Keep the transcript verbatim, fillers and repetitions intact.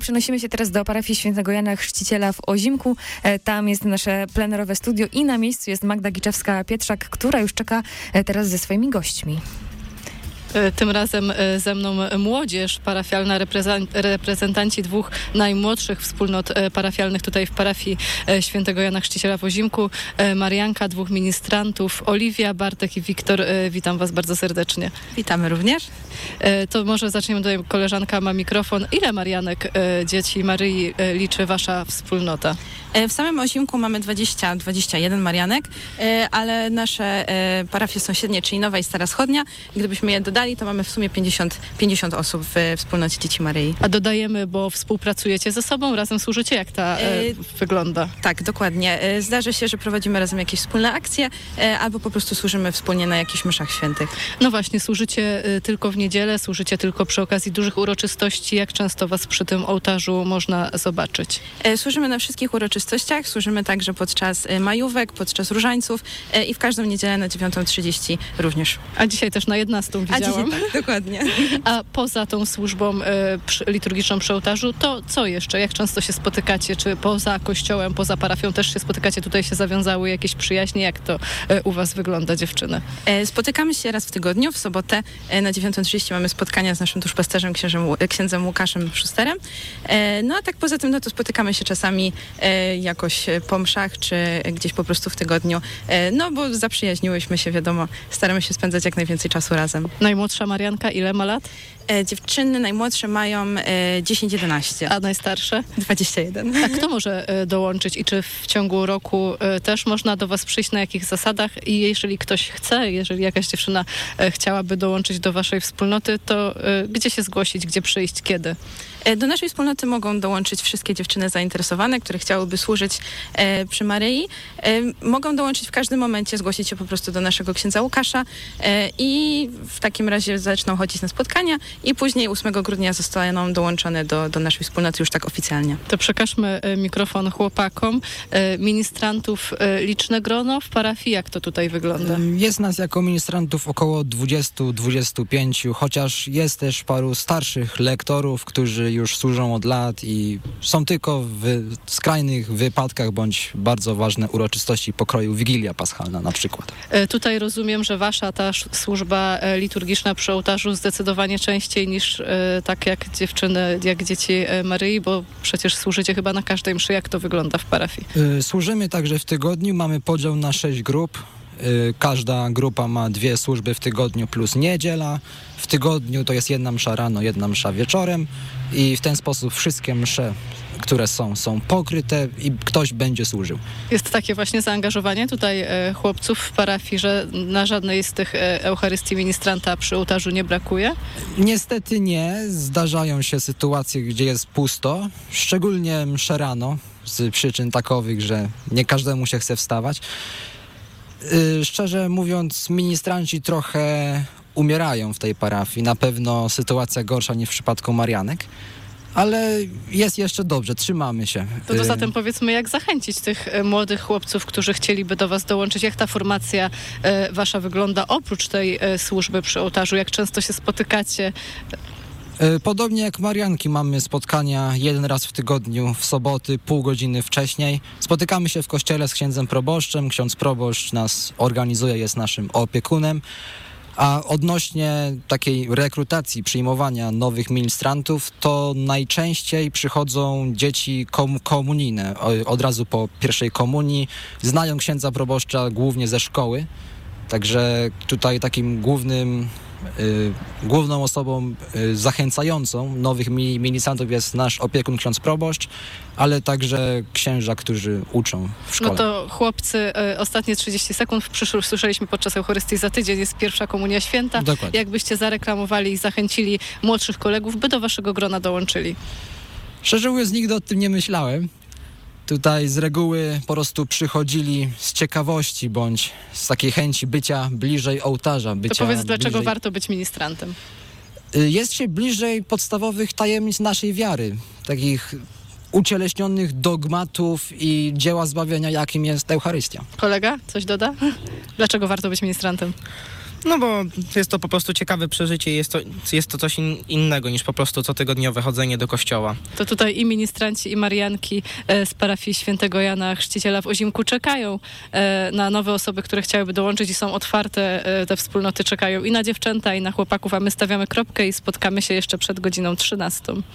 Przenosimy się teraz do parafii Świętego Jana Chrzciciela w Ozimku. Tam jest nasze plenerowe studio i na miejscu jest Magda Giczewska-Pietrzak, która już czeka teraz ze swoimi gośćmi. Tym razem ze mną młodzież parafialna, reprezentanci dwóch najmłodszych wspólnot parafialnych tutaj w parafii Świętego Jana Chrzciciela w Ozimku. Marianka, dwóch ministrantów, Oliwia, Bartek i Wiktor. Witam was bardzo serdecznie. Witamy również. To może zaczniemy tutaj, koleżanka ma mikrofon. Ile Marianek, dzieci Maryi, liczy wasza wspólnota? W samym Ozimku mamy dwadzieścia, dwadzieścia jeden Marianek, ale nasze parafie sąsiednie, czyli Nowa i Stara Schodnia, gdybyśmy je dodali, to mamy w sumie pięćdziesiąt, pięćdziesiąt osób w wspólnocie Dzieci Maryi. A dodajemy, bo współpracujecie ze sobą, razem służycie? Jak ta e, wygląda? Tak, dokładnie. Zdarza się, że prowadzimy razem jakieś wspólne akcje, albo po prostu służymy wspólnie na jakichś mszach świętych. No właśnie, służycie tylko w niedzielę, służycie tylko przy okazji dużych uroczystości. Jak często was przy tym ołtarzu można zobaczyć? Służymy na wszystkich uroczystościach, służymy także podczas majówek, podczas różańców i w każdą niedzielę na dziewiątą trzydzieści również. A dzisiaj też na jedenastą widziałam. A dzisiaj tak, dokładnie. A poza tą służbą e, przy, liturgiczną przy ołtarzu, to co jeszcze? Jak często się spotykacie? Czy poza kościołem, poza parafią też się spotykacie? Tutaj się zawiązały jakieś przyjaźnie? Jak to e, u was wygląda, dziewczyny? E, spotykamy się raz w tygodniu, w sobotę e, na dziewiątą trzydzieści mamy spotkania z naszym duszpasterzem, księżem, księdzem Łukaszem Szusterem. E, no a tak poza tym, no to spotykamy się czasami e, jakoś po mszach, czy gdzieś po prostu w tygodniu. E, no bo zaprzyjaźniłyśmy się, wiadomo, staramy się spędzać jak najwięcej czasu razem. Najmłodsza Marianka ile ma lat? E, dziewczyny najmłodsze mają e, dziesięć jedenaście. A najstarsze? dwadzieścia jeden. A kto może e, dołączyć i czy w ciągu roku e, też można do was przyjść, na jakich zasadach? I jeżeli ktoś chce, jeżeli jakaś dziewczyna e, chciałaby dołączyć do waszej wspólnoty, to e, gdzie się zgłosić, gdzie przyjść, kiedy? Do naszej wspólnoty mogą dołączyć wszystkie dziewczyny zainteresowane, które chciałyby służyć e, przy Maryi. E, mogą dołączyć w każdym momencie, zgłosić się po prostu do naszego księdza Łukasza e, i w takim razie zaczną chodzić na spotkania i później ósmego grudnia zostaną dołączone do, do naszej wspólnoty już tak oficjalnie. To przekażmy e, mikrofon chłopakom. E, ministrantów e, liczne grono w parafii. Jak to tutaj wygląda? Jest nas jako ministrantów około dwadzieścia do dwudziestu pięciu, chociaż jest też paru starszych lektorów, którzy już służą od lat i są tylko w skrajnych wypadkach bądź bardzo ważne uroczystości pokroju Wigilia Paschalna na przykład. E, tutaj rozumiem, że wasza ta służba e, liturgiczna przy ołtarzu zdecydowanie częściej niż e, tak jak dziewczyny, jak dzieci e, Maryi, bo przecież służycie chyba na każdej mszy. Jak to wygląda w parafii? E, służymy także w tygodniu, mamy podział na sześć grup. Każda grupa ma dwie służby w tygodniu plus niedziela. W tygodniu to jest jedna msza rano, jedna msza wieczorem i w ten sposób wszystkie msze, które są, są pokryte i ktoś będzie służył. Jest takie właśnie zaangażowanie tutaj e, chłopców w parafii, że na żadnej z tych e, Eucharystii ministranta przy ołtarzu nie brakuje? Niestety nie. Zdarzają się sytuacje, gdzie jest pusto, szczególnie msze rano z przyczyn takowych, że nie każdemu się chce wstawać. Yy, szczerze mówiąc, ministranci trochę umierają w tej parafii. Na pewno sytuacja gorsza niż w przypadku Marianek, ale jest jeszcze dobrze, trzymamy się. To, to zatem powiedzmy, jak zachęcić tych e, młodych chłopców, którzy chcieliby do was dołączyć? Jak ta formacja e, wasza wygląda oprócz tej e, służby przy ołtarzu? Jak często się spotykacie? Podobnie jak Marianki mamy spotkania jeden raz w tygodniu, w soboty, pół godziny wcześniej. Spotykamy się w kościele z księdzem proboszczem. Ksiądz proboszcz nas organizuje, jest naszym opiekunem. A odnośnie takiej rekrutacji, przyjmowania nowych ministrantów, to najczęściej przychodzą dzieci kom- komunijne. Od razu po pierwszej komunii znają księdza proboszcza głównie ze szkoły. Także tutaj takim głównym Y, główną osobą y, zachęcającą nowych mi- ministrantów jest nasz opiekun ksiądz proboszcz, ale także księża, którzy uczą w szkole. No to chłopcy, y, ostatnie trzydzieści sekund. Przyszły, słyszeliśmy podczas Eucharystii, za tydzień jest pierwsza komunia święta. Dokładnie. Jakbyście zareklamowali i zachęcili młodszych kolegów, by do waszego grona dołączyli? Szczerze mówiąc, nigdy o tym nie myślałem. Tutaj z reguły po prostu przychodzili z ciekawości bądź z takiej chęci bycia bliżej ołtarza. Bycia to powiedz, dlaczego bliżej... warto być ministrantem? Jest się bliżej podstawowych tajemnic naszej wiary, takich ucieleśnionych dogmatów i dzieła zbawienia, jakim jest Eucharystia. Kolega coś doda? Dlaczego warto być ministrantem? No bo jest to po prostu ciekawe przeżycie i jest to, jest to coś in, innego niż po prostu cotygodniowe chodzenie do kościoła. To tutaj i ministranci, i marianki e, z parafii Świętego Jana Chrzciciela w Ozimku czekają e, na nowe osoby, które chciałyby dołączyć i są otwarte. E, te wspólnoty czekają i na dziewczęta, i na chłopaków, a my stawiamy kropkę i spotkamy się jeszcze przed godziną trzynastą.